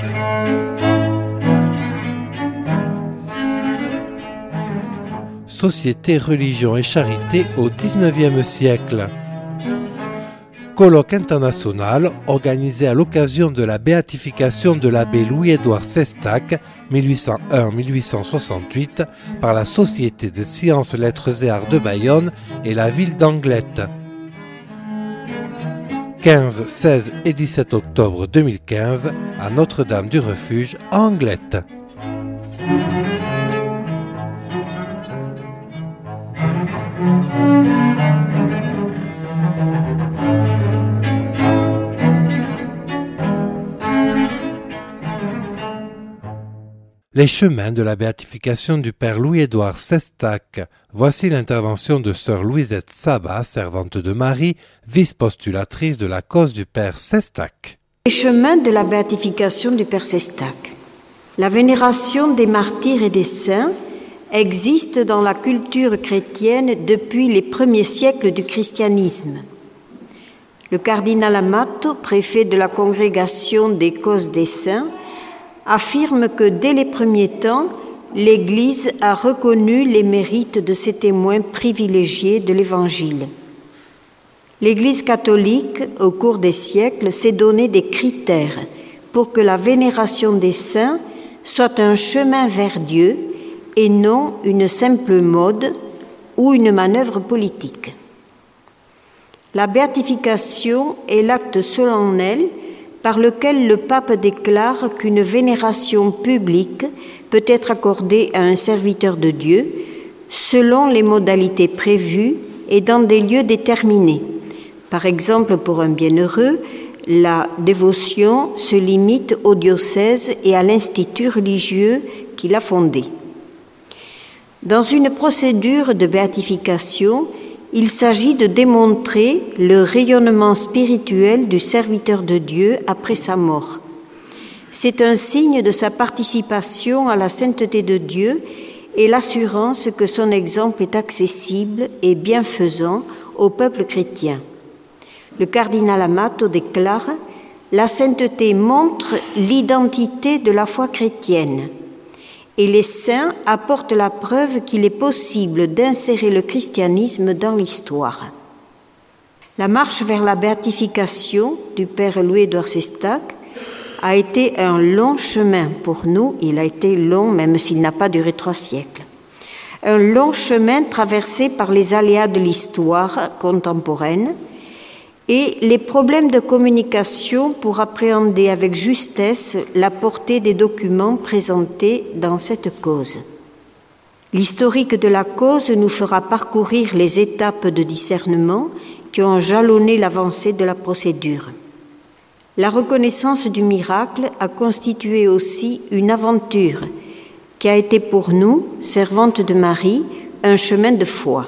Société, religion et charité au XIXe siècle. Colloque international organisé à l'occasion de la béatification de l'abbé Louis-Édouard Sestac, 1801-1868, par la Société des sciences, lettres et arts de Bayonne et la ville d'Anglet. 15, 16 et 17 octobre 2015 à Notre-Dame-du-Refuge à Anglet. Les chemins de la béatification du Père Louis-Édouard Sestac. Voici l'intervention de sœur Louisette Sabat, servante de Marie, vice-postulatrice de la cause du Père Sestac. Les chemins de la béatification du Père Sestac. La vénération des martyrs et des saints existe dans la culture chrétienne depuis les premiers siècles du christianisme. Le cardinal Amato, préfet de la congrégation des causes des saints, affirme que dès les premiers temps, l'Église a reconnu les mérites de ces témoins privilégiés de l'Évangile. L'Église catholique, au cours des siècles, s'est donné des critères pour que la vénération des saints soit un chemin vers Dieu et non une simple mode ou une manœuvre politique. La béatification est l'acte solennel par lequel le pape déclare qu'une vénération publique peut être accordée à un serviteur de Dieu selon les modalités prévues et dans des lieux déterminés. Par exemple, pour un bienheureux, la dévotion se limite au diocèse et à l'institut religieux qu'il a fondé. Dans une procédure de béatification, il s'agit de démontrer le rayonnement spirituel du serviteur de Dieu après sa mort. C'est un signe de sa participation à la sainteté de Dieu et l'assurance que son exemple est accessible et bienfaisant au peuple chrétien. Le cardinal Amato déclare « La sainteté montre l'identité de la foi chrétienne. Et les saints apportent la preuve qu'il est possible d'insérer le christianisme dans l'histoire. » La marche vers la béatification du Père Louis-Édouard Sestac a été un long chemin pour nous. Il a été long, même s'il n'a pas duré 3 siècles. Un long chemin traversé par les aléas de l'histoire contemporaine et les problèmes de communication pour appréhender avec justesse la portée des documents présentés dans cette cause. L'historique de la cause nous fera parcourir les étapes de discernement qui ont jalonné l'avancée de la procédure. La reconnaissance du miracle a constitué aussi une aventure qui a été pour nous, servantes de Marie, un chemin de foi.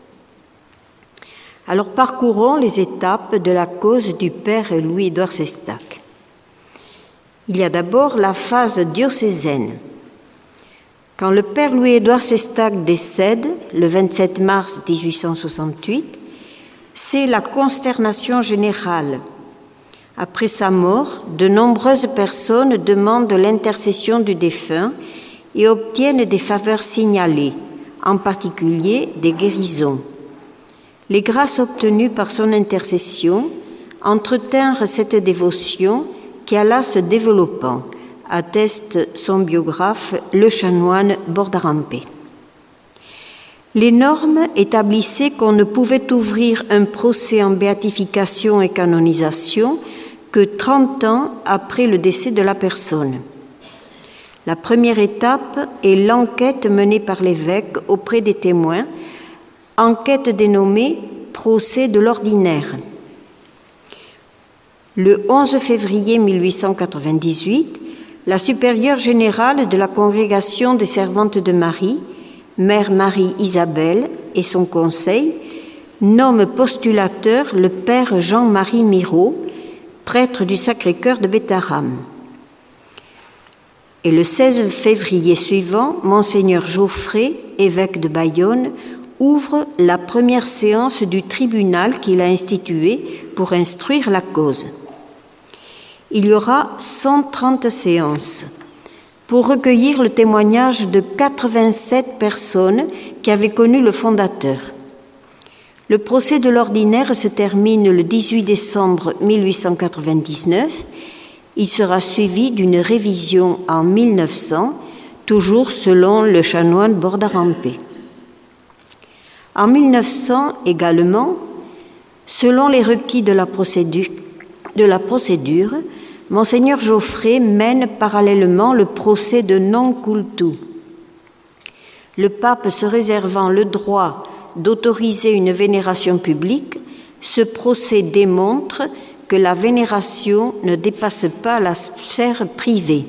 Alors parcourons les étapes de la cause du Père Louis-Édouard Sestac. Il y a d'abord la phase diocésaine. Quand le Père Louis-Édouard Sestac décède, le 27 mars 1868, c'est la consternation générale. Après sa mort, de nombreuses personnes demandent l'intercession du défunt et obtiennent des faveurs signalées, en particulier des guérisons. Les grâces obtenues par son intercession entretinrent cette dévotion qui alla se développant, atteste son biographe, le chanoine Bordarampé. Les normes établissaient qu'on ne pouvait ouvrir un procès en béatification et canonisation que 30 ans après le décès de la personne. La première étape est l'enquête menée par l'évêque auprès des témoins, enquête dénommée « procès de l'ordinaire ». Le 11 février 1898, la supérieure générale de la Congrégation des Servantes de Marie, Mère Marie-Isabelle et son conseil, nomme postulateur le Père Jean-Marie Miraut, prêtre du Sacré-Cœur de Bétharram. Et le 16 février suivant, Monseigneur Geoffrey, évêque de Bayonne, ouvre la première séance du tribunal qu'il a institué pour instruire la cause. il y aura 130 séances pour recueillir le témoignage de 87 personnes qui avaient connu le fondateur. Le procès de l'ordinaire se termine le 18 décembre 1899. Il sera suivi d'une révision en 1900, toujours selon le chanoine Bordarampé. En 1900 également, selon les requis de la procédure, Monseigneur Geoffrey mène parallèlement le procès de non-cultu. Le pape se réservant le droit d'autoriser une vénération publique, ce procès démontre que la vénération ne dépasse pas la sphère privée.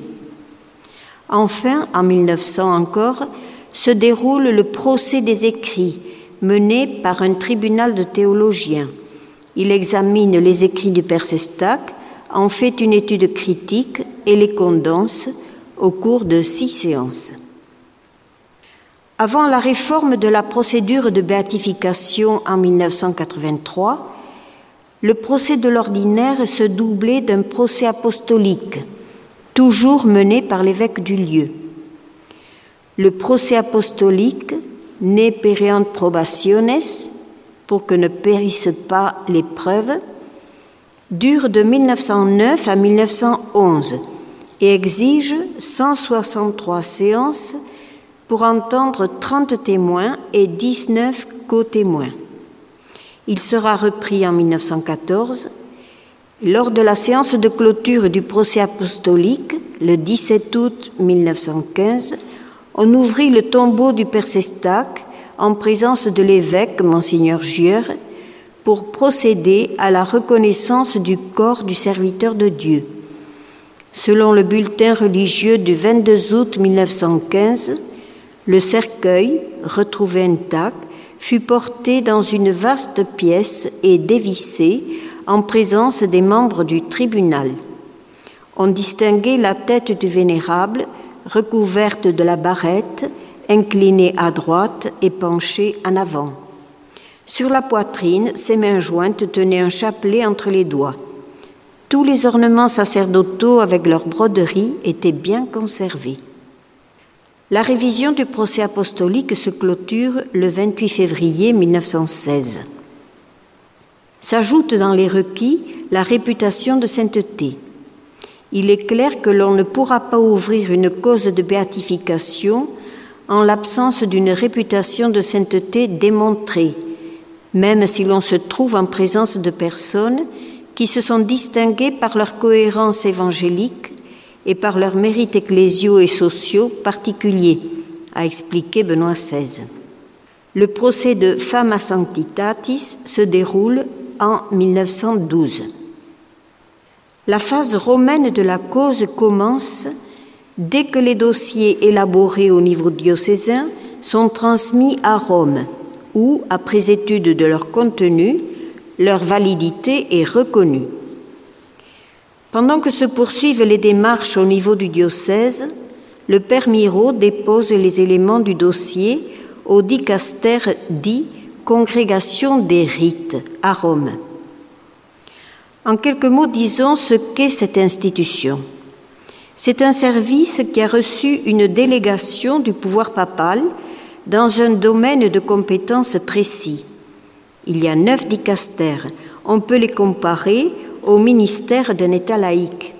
Enfin, en 1900 encore, se déroule le procès des écrits, mené par un tribunal de théologiens. Il examine les écrits du Père Sestac, en fait une étude critique et les condense au cours de 6 séances. Avant la réforme de la procédure de béatification en 1983, le procès de l'ordinaire se doublait d'un procès apostolique, toujours mené par l'évêque du lieu. Le procès apostolique, ne pereant probationes, pour que ne périssent pas les preuves, dure de 1909 à 1911 et exige 163 séances pour entendre 30 témoins et 19 co-témoins. Il sera repris en 1914. Lors de la séance de clôture du procès apostolique, le 17 août 1915, on ouvrit le tombeau du Père Sestac en présence de l'évêque, Monseigneur Gieur, pour procéder à la reconnaissance du corps du serviteur de Dieu. Selon le bulletin religieux du 22 août 1915, le cercueil, retrouvé intact, fut porté dans une vaste pièce et dévissé en présence des membres du tribunal. On distinguait la tête du vénérable, recouverte de la barrette, inclinée à droite et penchée en avant. Sur la poitrine, ses mains jointes tenaient un chapelet entre les doigts. Tous les ornements sacerdotaux avec leurs broderies étaient bien conservés. La révision du procès apostolique se clôture le 28 février 1916. S'ajoute dans les requis la réputation de sainteté. Il est clair que l'on ne pourra pas ouvrir une cause de béatification en l'absence d'une réputation de sainteté démontrée, même si l'on se trouve en présence de personnes qui se sont distinguées par leur cohérence évangélique et par leurs mérites ecclésiaux et sociaux particuliers, a expliqué Benoît XVI. Le procès de Fama Sanctitatis se déroule en 1912. La phase romaine de la cause commence dès que les dossiers élaborés au niveau diocésain sont transmis à Rome, où, après étude de leur contenu, leur validité est reconnue. Pendant que se poursuivent les démarches au niveau du diocèse, le Père Miraut dépose les éléments du dossier au dicaster dit « Congrégation des rites » à Rome. En quelques mots, disons ce qu'est cette institution. C'est un service qui a reçu une délégation du pouvoir papal dans un domaine de compétences précis. Il y a 9 dicastères. On peut les comparer au ministère d'un État laïque.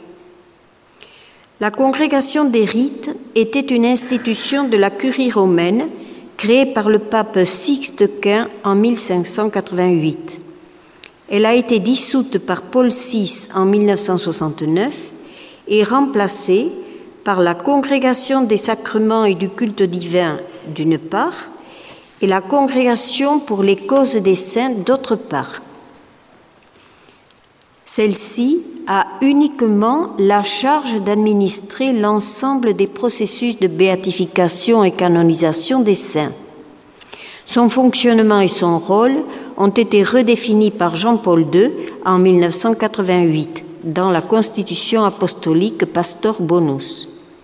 La Congrégation des rites était une institution de la curie romaine créée par le pape Sixte Quint en 1588. Elle a été dissoute par Paul VI en 1969 et remplacée par la Congrégation des sacrements et du culte divin d'une part et la Congrégation pour les causes des saints d'autre part. Celle-ci a uniquement la charge d'administrer l'ensemble des processus de béatification et canonisation des saints. Son fonctionnement et son rôle ont été redéfinis par Jean-Paul II en 1988 dans la Constitution apostolique Pastor Bonus.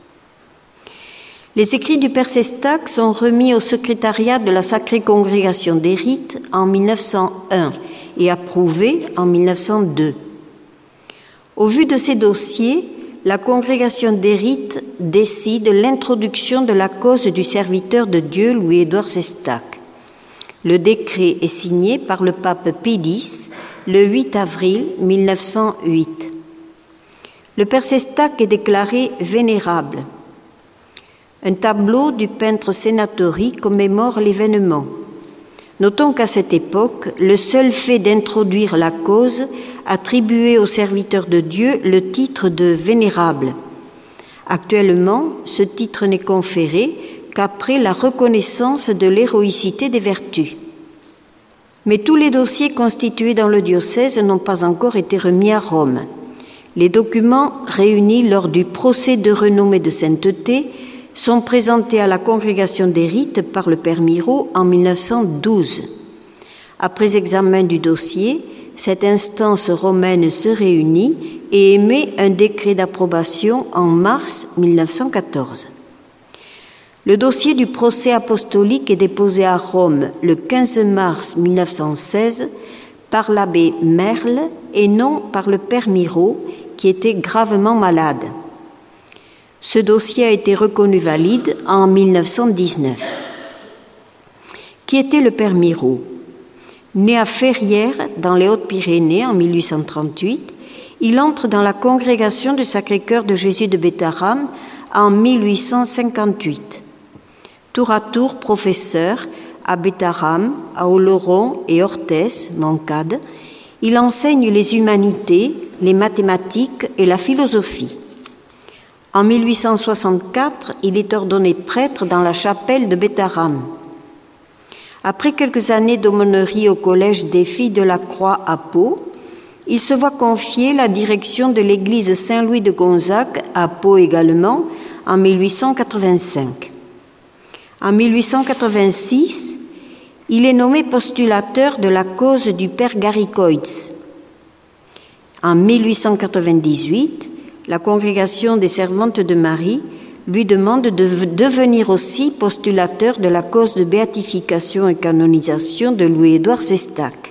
Les écrits du Père Sestac sont remis au secrétariat de la Sacrée Congrégation des Rites en 1901 et approuvés en 1902. Au vu de ces dossiers, la congrégation des rites décide l'introduction de la cause du serviteur de Dieu Louis-Édouard Sestac. Le décret est signé par le pape Pie X le 8 avril 1908. Le père Sestac est déclaré vénérable. Un tableau du peintre Senatori commémore l'événement. Notons qu'à cette époque, le seul fait d'introduire la cause attribuait au serviteur de Dieu le titre de vénérable. Actuellement, ce titre n'est conféré qu'après la reconnaissance de l'héroïcité des vertus. Mais tous les dossiers constitués dans le diocèse n'ont pas encore été remis à Rome. Les documents réunis lors du procès de renommée de sainteté sont présentés à la congrégation des rites par le père Miraut en 1912. Après examen du dossier, cette instance romaine se réunit et émet un décret d'approbation en mars 1914. Le dossier du procès apostolique est déposé à Rome le 15 mars 1916 par l'abbé Merle et non par le père Miraut, qui était gravement malade. Ce dossier a été reconnu valide en 1919. Qui était le père Miraut? Né à Ferrières, dans les Hautes-Pyrénées, en 1838, il entre dans la congrégation du Sacré-Cœur de Jésus de Bétharram en 1858. Tour à tour professeur à Bétharram, à Oloron et Orthès, Moncade, il enseigne les humanités, les mathématiques et la philosophie. En 1864, il est ordonné prêtre dans la chapelle de Bétharram. Après quelques années d'aumônerie au collège des Filles de la Croix à Pau, il se voit confier la direction de l'église Saint-Louis de Gonzague à Pau également en 1885. En 1886, il est nommé postulateur de la cause du père Garicoitz. En 1898, la congrégation des Servantes de Marie lui demande de devenir aussi postulateur de la cause de béatification et canonisation de Louis-Édouard Sestac.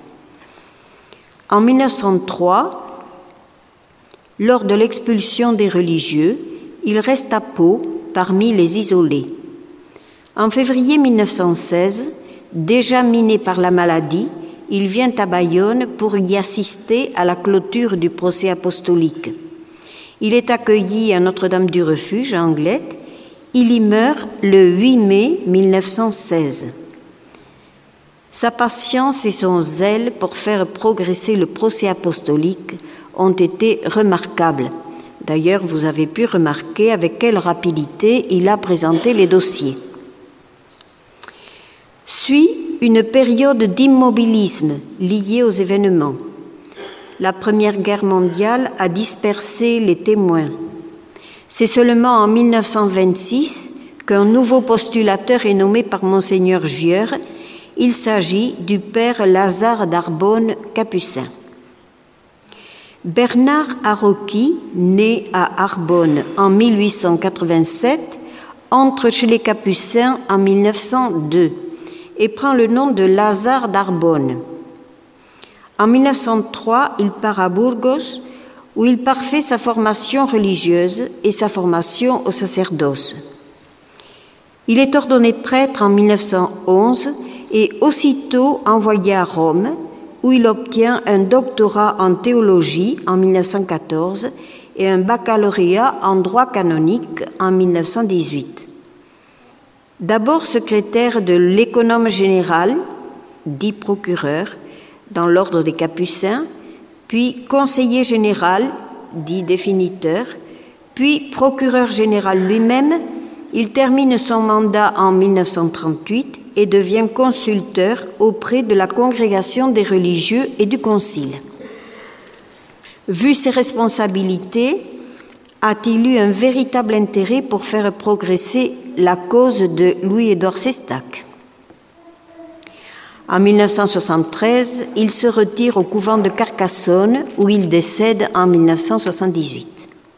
En 1903, lors de l'expulsion des religieux, il reste à Pau parmi les isolés. En février 1916, déjà miné par la maladie, il vient à Bayonne pour y assister à la clôture du procès apostolique. Il est accueilli à Notre-Dame-du-Refuge, à Anglette. Il y meurt le 8 mai 1916. Sa patience et son zèle pour faire progresser le procès apostolique ont été remarquables. D'ailleurs, vous avez pu remarquer avec quelle rapidité il a présenté les dossiers. Suit une période d'immobilisme liée aux événements. La Première Guerre mondiale a dispersé les témoins. C'est seulement en 1926 qu'un nouveau postulateur est nommé par Monseigneur Gieur. Il s'agit du père Lazare d'Arbonne, capucin. Bernard Arocchi, né à Arbonne en 1887, entre chez les Capucins en 1902 et prend le nom de Lazare d'Arbonne. En 1903, il part à Burgos, où il parfait sa formation religieuse et sa formation au sacerdoce. Il est ordonné prêtre en 1911 et aussitôt envoyé à Rome, où il obtient un doctorat en théologie en 1914 et un baccalauréat en droit canonique en 1918. D'abord secrétaire de l'économe général, dit procureur, dans l'ordre des Capucins, puis conseiller général, dit définiteur, puis procureur général lui-même. Il termine son mandat en 1938 et devient consulteur auprès de la Congrégation des religieux et du Concile. Vu ses responsabilités, a-t-il eu un véritable intérêt pour faire progresser la cause de Louis-Édouard Sestac. En 1973, il se retire au couvent de Carcassonne, où il décède en 1978.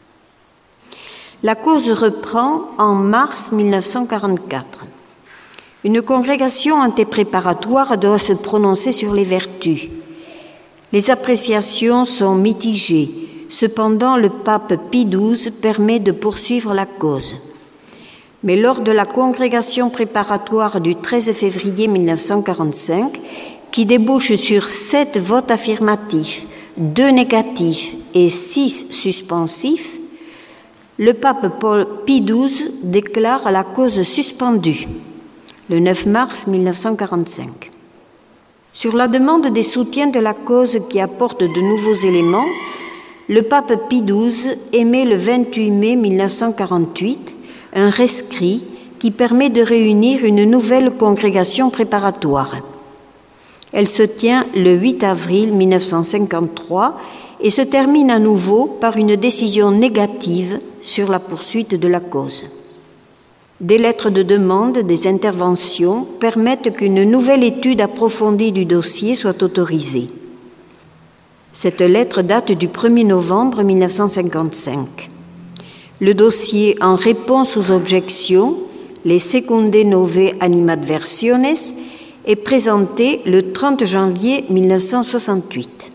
La cause reprend en mars 1944. Une congrégation antépréparatoire doit se prononcer sur les vertus. Les appréciations sont mitigées. Cependant, le pape Pie XII permet de poursuivre la cause. Mais lors de la congrégation préparatoire du 13 février 1945, qui débouche sur 7 votes affirmatifs, 2 négatifs et 6 suspensifs, le pape Pie XII déclare la cause suspendue le 9 mars 1945. Sur la demande des soutiens de la cause qui apportent de nouveaux éléments, le pape Pie XII émet le 28 mai 1948 un rescrit qui permet de réunir une nouvelle congrégation préparatoire. Elle se tient le 8 avril 1953 et se termine à nouveau par une décision négative sur la poursuite de la cause. Des lettres de demande, des interventions permettent qu'une nouvelle étude approfondie du dossier soit autorisée. Cette lettre date du 1er novembre 1955. Le dossier en réponse aux objections, les Secunde Novae Animadversiones, est présenté le 30 janvier 1968.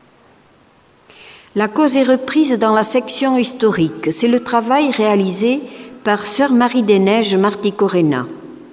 La cause est reprise dans la section historique. C'est le travail réalisé par Sœur Marie des Neiges Marticorena.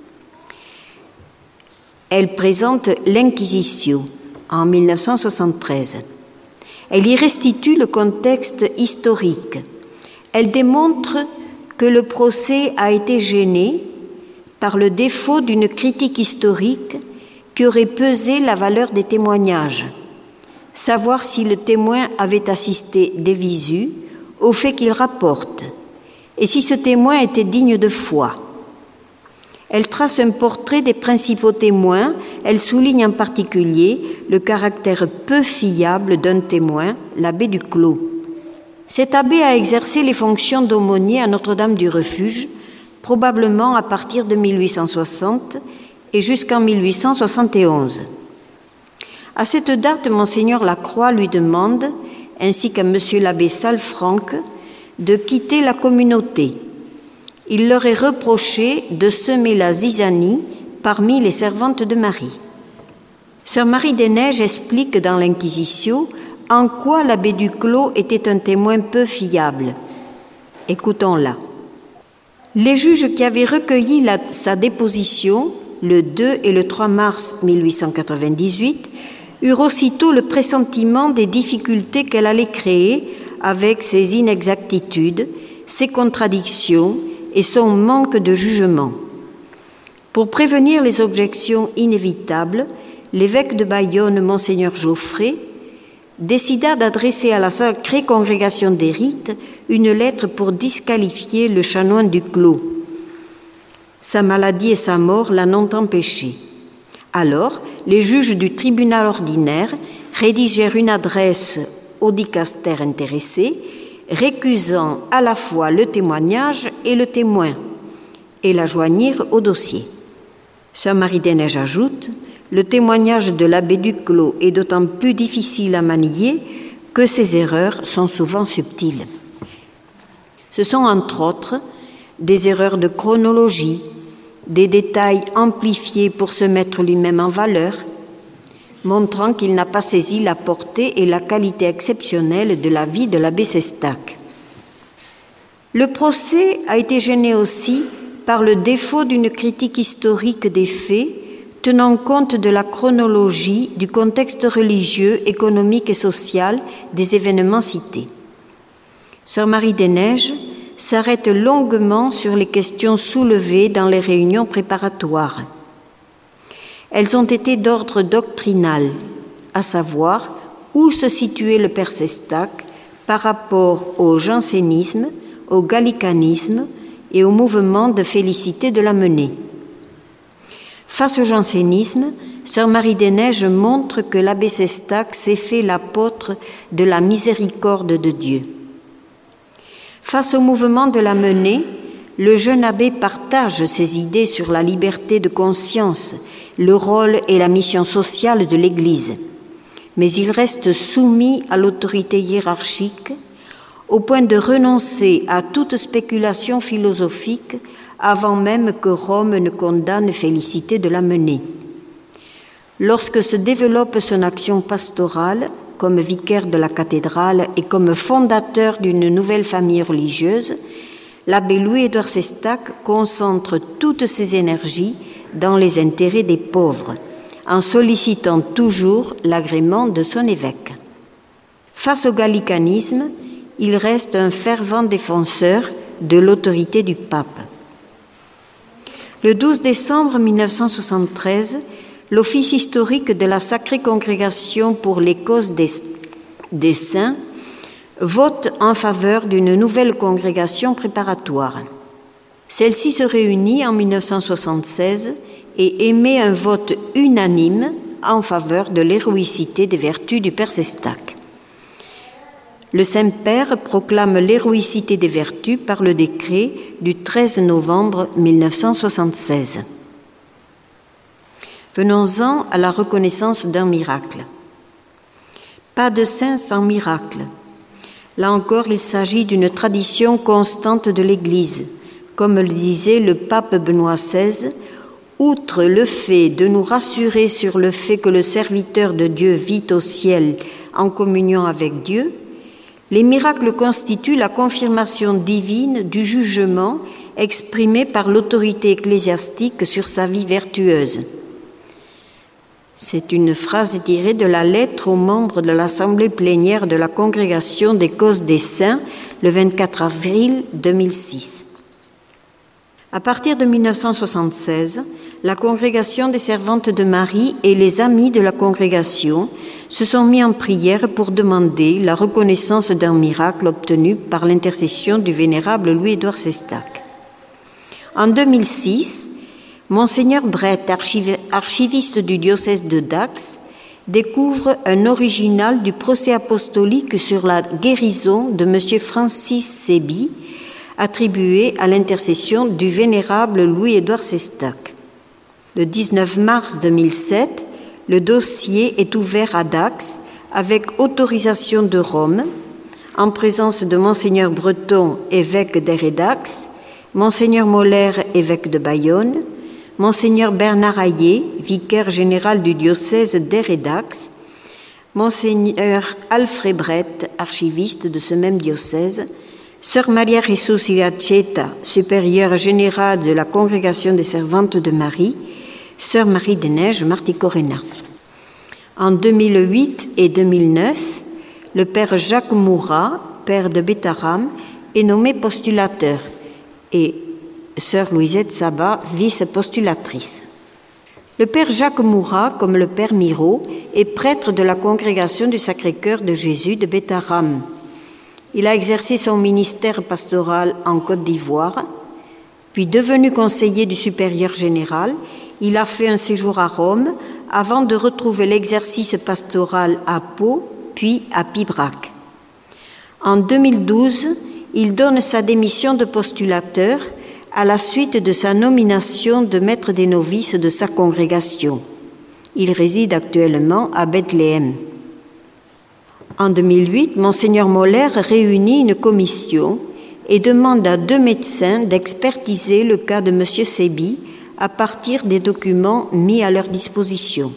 Elle présente l'Inquisition en 1973. Elle y restitue le contexte historique. Elle démontre que le procès a été gêné par le défaut d'une critique historique qui aurait pesé la valeur des témoignages, savoir si le témoin avait assisté des visu au fait qu'il rapporte, et si ce témoin était digne de foi. Elle trace un portrait des principaux témoins. Elle souligne en particulier le caractère peu fiable d'un témoin, l'abbé Duclos. Cet abbé a exercé les fonctions d'aumônier à Notre-Dame du Refuge, probablement à partir de 1860 et jusqu'en 1871. À cette date, Monseigneur Lacroix lui demande, ainsi qu'à Monsieur l'abbé Salfranck, de quitter la communauté. Il leur est reproché de semer la zizanie parmi les servantes de Marie. Sœur Marie des Neiges explique dans l'Inquisition en quoi l'abbé Duclos était un témoin peu fiable. Écoutons-la. Les juges qui avaient recueilli sa déposition le 2 et le 3 mars 1898 eurent aussitôt le pressentiment des difficultés qu'elle allait créer avec ses inexactitudes, ses contradictions et son manque de jugement. Pour prévenir les objections inévitables, l'évêque de Bayonne, Monseigneur Geoffrey, décida d'adresser à la Sacrée Congrégation des Rites une lettre pour disqualifier le chanoine Duclos. Sa maladie et sa mort l'en ont empêché. Alors, les juges du tribunal ordinaire rédigèrent une adresse au dicaster intéressé, récusant à la fois le témoignage et le témoin, et la joignirent au dossier. Sœur Marie des Neiges ajoute: le témoignage de l'abbé Duclos est d'autant plus difficile à manier que ses erreurs sont souvent subtiles. Ce sont entre autres des erreurs de chronologie, des détails amplifiés pour se mettre lui-même en valeur, montrant qu'il n'a pas saisi la portée et la qualité exceptionnelle de la vie de l'abbé Sestac. Le procès a été gêné aussi par le défaut d'une critique historique des faits tenant compte de la chronologie, du contexte religieux, économique et social des événements cités. Sœur Marie des Neiges s'arrête longuement sur les questions soulevées dans les réunions préparatoires. Elles ont été d'ordre doctrinal, à savoir où se situait le père Sestac par rapport au jansénisme, au gallicanisme et au mouvement de Félicité de Lamennais. Face au jansénisme, Sœur Marie des Neiges montre que l'abbé Sestac s'est fait l'apôtre de la miséricorde de Dieu. Face au mouvement de Lamennais, le jeune abbé partage ses idées sur la liberté de conscience, le rôle et la mission sociale de l'Église, mais il reste soumis à l'autorité hiérarchique au point de renoncer à toute spéculation philosophique avant même que Rome ne condamne Félicité de Lamennais. Lorsque se développe son action pastorale, comme vicaire de la cathédrale et comme fondateur d'une nouvelle famille religieuse, l'abbé Louis-Édouard Sestac concentre toutes ses énergies dans les intérêts des pauvres, en sollicitant toujours l'agrément de son évêque. Face au gallicanisme, il reste un fervent défenseur de l'autorité du pape. Le 12 décembre 1973, l'Office historique de la Sacrée Congrégation pour les causes des saints vote en faveur d'une nouvelle congrégation préparatoire. Celle-ci se réunit en 1976 et émet un vote unanime en faveur de l'héroïcité des vertus du Père Sestac. Le Saint-Père proclame l'héroïcité des vertus par le décret du 13 novembre 1976. Venons-en à la reconnaissance d'un miracle. Pas de saint sans miracle. Là encore, il s'agit d'une tradition constante de l'Église. Comme le disait le pape Benoît XVI, outre le fait de nous rassurer sur le fait que le serviteur de Dieu vit au ciel en communion avec Dieu, les miracles constituent la confirmation divine du jugement exprimé par l'autorité ecclésiastique sur sa vie vertueuse. C'est une phrase tirée de la lettre aux membres de l'Assemblée plénière de la Congrégation des causes des saints le 24 avril 2006. À partir de 1976, la Congrégation des Servantes de Marie et les amis de la Congrégation se sont mis en prière pour demander la reconnaissance d'un miracle obtenu par l'intercession du vénérable Louis-Édouard Sestac. En 2006, Monseigneur Brett, archiviste du diocèse de Dax, découvre un original du procès apostolique sur la guérison de M. Francis Séby, attribué à l'intercession du vénérable Louis-Édouard Sestac. Le 19 mars 2007, le dossier est ouvert à Dax avec autorisation de Rome, en présence de Monseigneur Breton, évêque d'Aire et Dax, Monseigneur Moller, évêque de Bayonne, Monseigneur Bernard Hayet, vicaire général du diocèse d'Aire et Dax, Monseigneur Alfred Brett, archiviste de ce même diocèse, Sœur Maria Jesus Iracheta, supérieure générale de la Congrégation des Servantes de Marie, Sœur Marie des Neiges Marticorena. En 2008 et 2009, le Père Jacques Mourat, Père de Bétharram, est nommé postulateur et Sœur Louisette Sabat, vice-postulatrice. Le Père Jacques Mourat, comme le Père Miraut, est prêtre de la Congrégation du Sacré-Cœur de Jésus de Bétharram. Il a exercé son ministère pastoral en Côte d'Ivoire, puis devenu conseiller du supérieur général, il a fait un séjour à Rome avant de retrouver l'exercice pastoral à Pau, puis à Pibrac. En 2012, il donne sa démission de postulateur à la suite de sa nomination de maître des novices de sa congrégation. Il réside actuellement à Bethléem. En 2008, Monseigneur Moller réunit une commission et demande à 2 médecins d'expertiser le cas de M. Séby à partir des documents mis à leur disposition.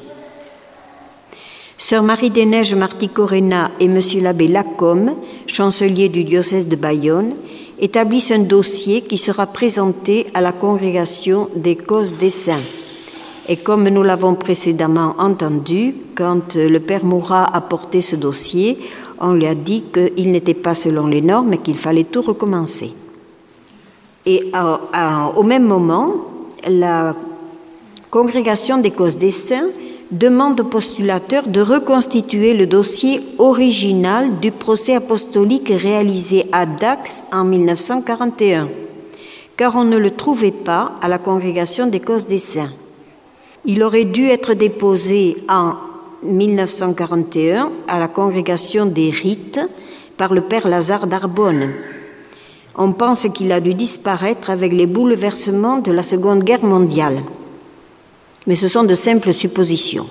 Sœur Marie des Neiges Marticorena et M. l'abbé Lacombe, chancelier du diocèse de Bayonne, établissent un dossier qui sera présenté à la Congrégation des causes des saints. Et comme nous l'avons précédemment entendu, quand le Père Mourat a porté ce dossier, on lui a dit qu'il n'était pas selon les normes et qu'il fallait tout recommencer. Et au même moment, la Congrégation des causes des saints demande au postulateur de reconstituer le dossier original du procès apostolique réalisé à Dax en 1941, car on ne le trouvait pas à la Congrégation des causes des saints. Il aurait dû être déposé en 1941 à la Congrégation des rites par le Père Lazare d'Arbonne. On pense qu'il a dû disparaître avec les bouleversements de la Seconde Guerre mondiale. Mais ce sont de simples suppositions.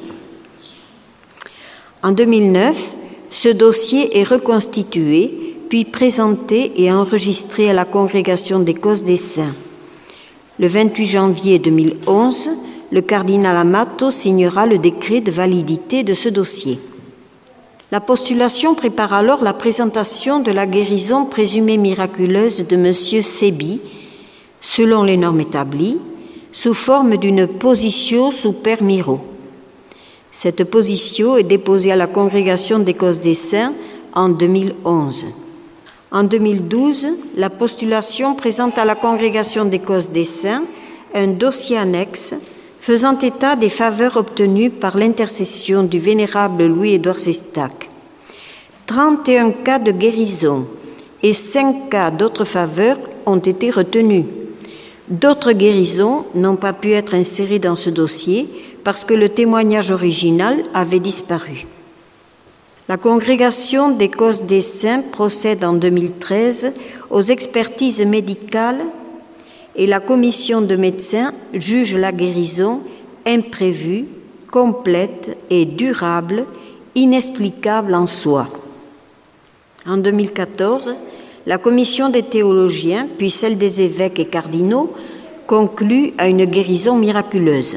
En 2009, ce dossier est reconstitué, puis présenté et enregistré à la Congrégation des causes des saints. Le 28 janvier 2011, le cardinal Amato signera le décret de validité de ce dossier. La postulation prépare alors la présentation de la guérison présumée miraculeuse de M. Sébi, selon les normes établies, sous forme d'une positio super miro. Cette positio est déposée à la Congrégation des causes des saints en 2011. En 2012, la postulation présente à la Congrégation des causes des saints un dossier annexe faisant état des faveurs obtenues par l'intercession du vénérable Louis-Édouard Sestac. 31 cas de guérison et 5 cas d'autres faveurs ont été retenus. D'autres guérisons n'ont pas pu être insérées dans ce dossier parce que le témoignage original avait disparu. La Congrégation des causes des saints procède en 2013 aux expertises médicales et la commission de médecins juge la guérison imprévue, complète et durable, inexplicable en soi. En 2014, la commission des théologiens, puis celle des évêques et cardinaux, conclut à une guérison miraculeuse.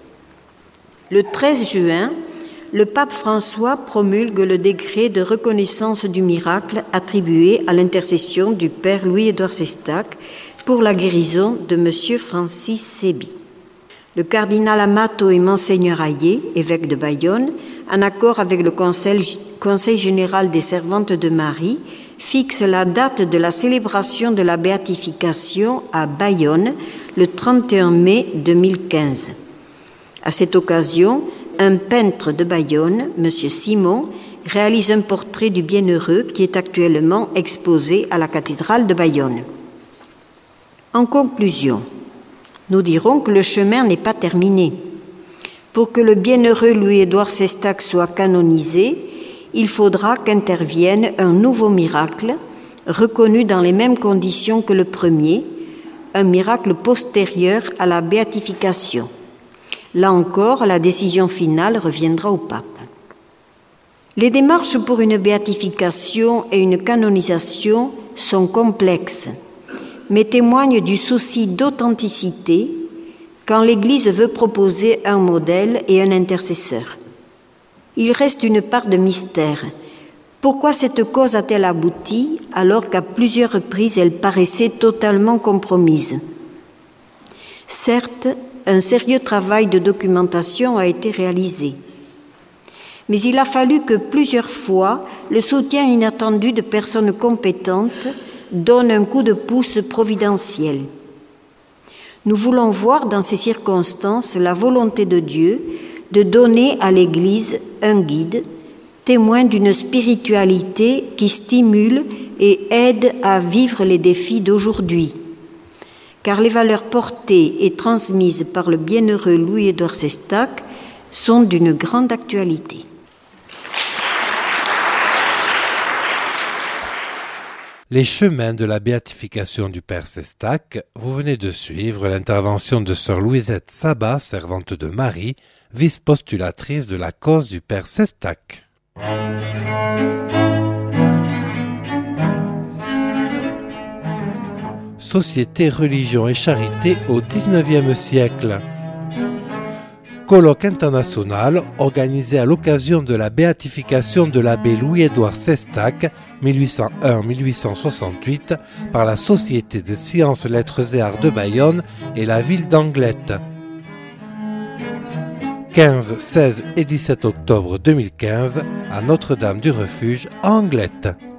Le 13 juin, le pape François promulgue le décret de reconnaissance du miracle attribué à l'intercession du père Louis-Édouard Sestac pour la guérison de M. Francis Sébi. Le cardinal Amato et Monseigneur Hayet, évêque de Bayonne, en accord avec le Conseil général des servantes de Marie, fixe la date de la célébration de la béatification à Bayonne le 31 mai 2015. À cette occasion, un peintre de Bayonne, M. Simon, réalise un portrait du bienheureux qui est actuellement exposé à la cathédrale de Bayonne. En conclusion, nous dirons que le chemin n'est pas terminé. Pour que le bienheureux Louis-Édouard Sestac soit canonisé, il faudra qu'intervienne un nouveau miracle, reconnu dans les mêmes conditions que le premier, un miracle postérieur à la béatification. Là encore, la décision finale reviendra au pape. Les démarches pour une béatification et une canonisation sont complexes, mais témoignent du souci d'authenticité quand l'Église veut proposer un modèle et un intercesseur. Il reste une part de mystère. Pourquoi cette cause a-t-elle abouti alors qu'à plusieurs reprises elle paraissait totalement compromise ? Certes, un sérieux travail de documentation a été réalisé. Mais il a fallu que plusieurs fois le soutien inattendu de personnes compétentes donne un coup de pouce providentiel. Nous voulons voir dans ces circonstances la volonté de Dieu de donner à l'Église un guide, témoin d'une spiritualité qui stimule et aide à vivre les défis d'aujourd'hui. Car les valeurs portées et transmises par le bienheureux Louis-Édouard Sestac sont d'une grande actualité. Les chemins de la béatification du Père Sestac, vous venez de suivre l'intervention de sœur Louisette Sabat, servante de Marie, vice-postulatrice de la cause du Père Sestac. Société, religion et charité au XIXe siècle. Colloque international organisé à l'occasion de la béatification de l'abbé Louis-Édouard Sestac, 1801-1868, par la Société des sciences, lettres et arts de Bayonne et la ville d'Anglet. 15, 16 et 17 octobre 2015 à Notre-Dame du Refuge à Anglet.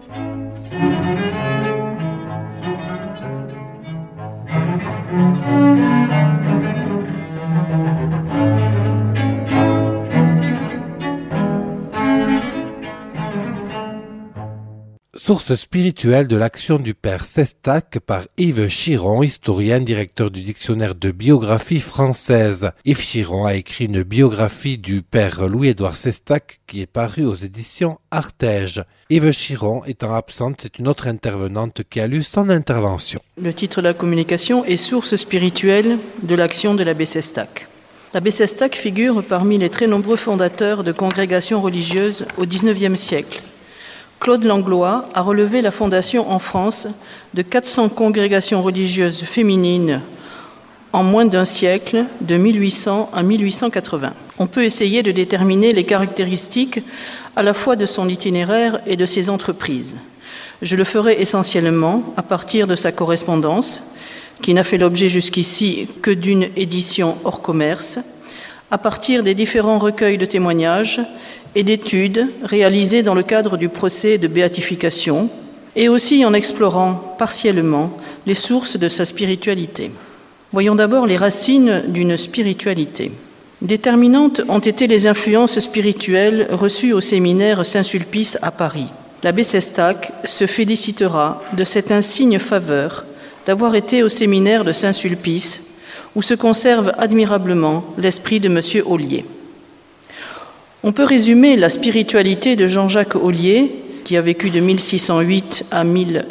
Source spirituelle de l'action du Père Sestac par Yves Chiron, historien, directeur du dictionnaire de biographie française. Yves Chiron a écrit une biographie du Père Louis-Édouard Sestac qui est parue aux éditions Artege. Yves Chiron étant absente, c'est une autre intervenante qui a lu son intervention. Le titre de la communication est « Source spirituelle de l'action de l'abbé Sestac ». L'abbé Sestac figure parmi les très nombreux fondateurs de congrégations religieuses au XIXe siècle. Claude Langlois a relevé la fondation en France de 400 congrégations religieuses féminines en moins d'un siècle, de 1800 à 1880. on peut essayer de déterminer les caractéristiques à la fois de son itinéraire et de ses entreprises. Je le ferai essentiellement à partir de sa correspondance, qui n'a fait l'objet jusqu'ici que d'une édition hors commerce, à partir des différents recueils de témoignages et d'études réalisées dans le cadre du procès de béatification, et aussi en explorant partiellement les sources de sa spiritualité. Voyons d'abord les racines d'une spiritualité. Déterminantes ont été les influences spirituelles reçues au séminaire Saint-Sulpice à Paris. L'abbé Sestac se félicitera de cette insigne faveur d'avoir été au séminaire de Saint-Sulpice, où se conserve admirablement l'esprit de M. Ollier. On peut résumer la spiritualité de Jean-Jacques Ollier, qui a vécu de 1608 à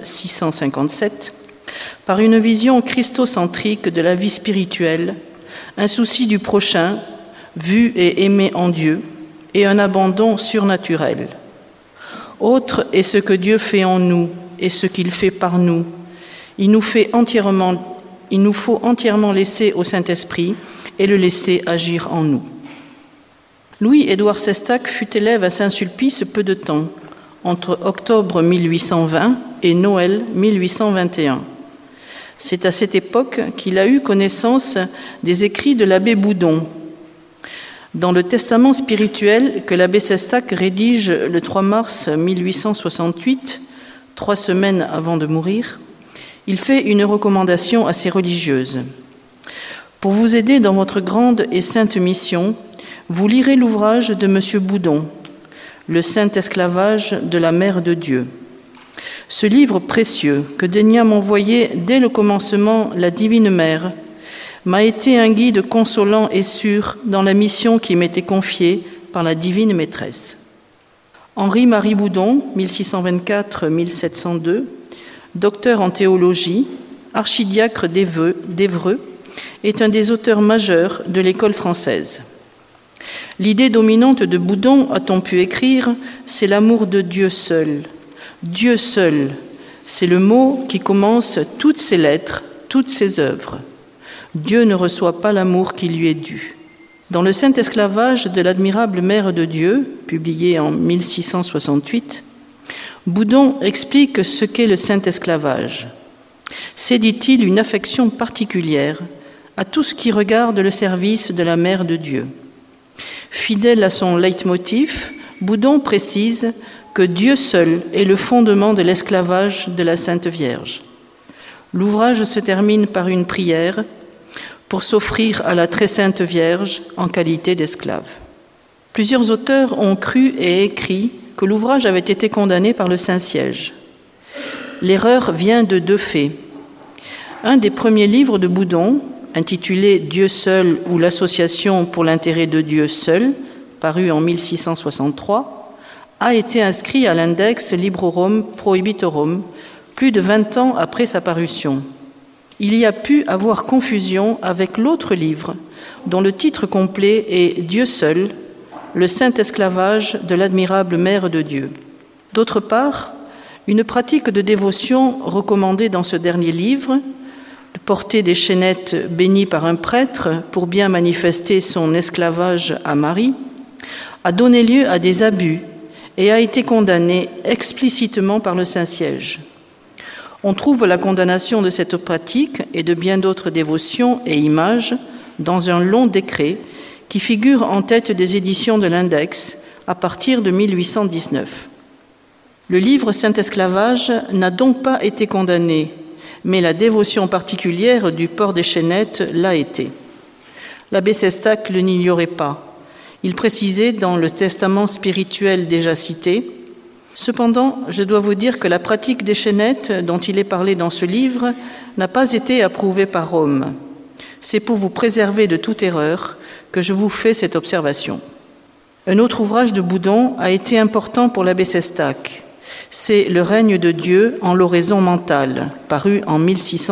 1657, par une vision christocentrique de la vie spirituelle, un souci du prochain, vu et aimé en Dieu, et un abandon surnaturel. Autre est ce que Dieu fait en nous et ce qu'il fait par nous. Il nous faut entièrement laisser au Saint-Esprit et le laisser agir en nous. Louis-Édouard Sestac fut élève à Saint-Sulpice peu de temps, entre octobre 1820 et Noël 1821. C'est à cette époque qu'il a eu connaissance des écrits de l'abbé Boudon. Dans le testament spirituel que l'abbé Sestac rédige le 3 mars 1868, 3 semaines avant de mourir, il fait une recommandation à ses religieuses. Pour vous aider dans votre grande et sainte mission, vous lirez l'ouvrage de M. Boudon, Le saint esclavage de la Mère de Dieu. Ce livre précieux que daigna m'envoyer dès le commencement la Divine Mère m'a été un guide consolant et sûr dans la mission qui m'était confiée par la Divine Maîtresse. Henri-Marie Boudon, 1624-1702, docteur en théologie, archidiacre d'Évreux, est un des auteurs majeurs de l'école française. L'idée dominante de Boudon, a-t-on pu écrire, c'est l'amour de Dieu seul. Dieu seul, c'est le mot qui commence toutes ses lettres, toutes ses œuvres. Dieu ne reçoit pas l'amour qui lui est dû. Dans le Saint esclavage de l'admirable Mère de Dieu, publié en 1668, Boudon explique ce qu'est le saint esclavage. C'est, dit-il, une affection particulière à tout ce qui regarde le service de la Mère de Dieu. Fidèle à son leitmotiv, Boudon précise que Dieu seul est le fondement de l'esclavage de la Sainte Vierge. L'ouvrage se termine par une prière pour s'offrir à la très sainte Vierge en qualité d'esclave. Plusieurs auteurs ont cru et écrit que l'ouvrage avait été condamné par le Saint-Siège. L'erreur vient de 2 faits. Un des premiers livres de Boudon, intitulé « Dieu seul » ou « L'Association pour l'intérêt de Dieu seul », paru en 1663, a été inscrit à l'index Librorum Prohibitorum plus de 20 ans après sa parution. Il y a pu avoir confusion avec l'autre livre, dont le titre complet est « Dieu seul », le saint esclavage de l'admirable Mère de Dieu. D'autre part, une pratique de dévotion recommandée dans ce dernier livre, de porter des chaînettes bénies par un prêtre pour bien manifester son esclavage à Marie, a donné lieu à des abus et a été condamnée explicitement par le Saint-Siège. On trouve la condamnation de cette pratique et de bien d'autres dévotions et images dans un long décret qui figure en tête des éditions de l'Index à partir de 1819. Le livre Saint-Esclavage n'a donc pas été condamné, mais la dévotion particulière du port des chaînettes l'a été. L'abbé Sestac ne l'ignorait pas. Il précisait dans le testament spirituel déjà cité: « Cependant, je dois vous dire que la pratique des chaînettes dont il est parlé dans ce livre n'a pas été approuvée par Rome. C'est pour vous préserver de toute erreur que je vous fais cette observation. » Un autre ouvrage de Boudon a été important pour l'abbé Sestac. C'est « Le règne de Dieu en l'oraison mentale », paru en